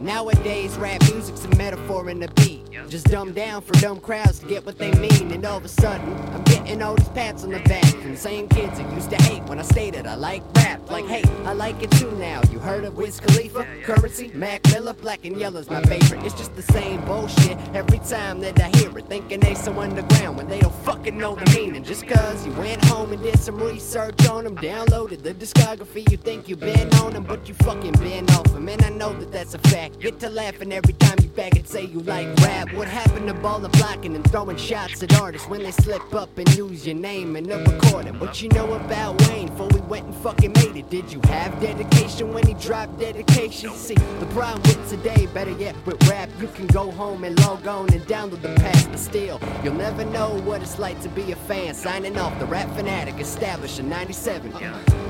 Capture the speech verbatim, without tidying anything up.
Nowadays, rap music's a metaphor in the beat. Just dumbed down for dumb crowds to get what they mean. And all of a sudden, I'm getting all these pats on the back from the same kids who used to hate when I stated I like rap. Like, hey, I like it too now. You heard of Wiz Khalifa, Currency, Mac Miller, Black and Yellow's my favorite. It's just the same bullshit every time that I hear it. Thinking they so underground when they don't fucking know the meaning. Just cause you went home and did some research on them, downloaded the discography, you think you been on them, but you fucking been off them. And I know that that's a fact. Get to laughing every time you back and say you like rap. What happened to ball and blocking and throwing shots at artists when they slip up and use your name in the recording? What you know about Wayne before we went and fucking made it? Did you have dedication when he dropped dedication? See, the problem with today, better yet with rap, you can go home and log on and download the past, but still, you'll never know what it's like to be a fan. Signing off, the Rap Fanatic, established in ninety-seven.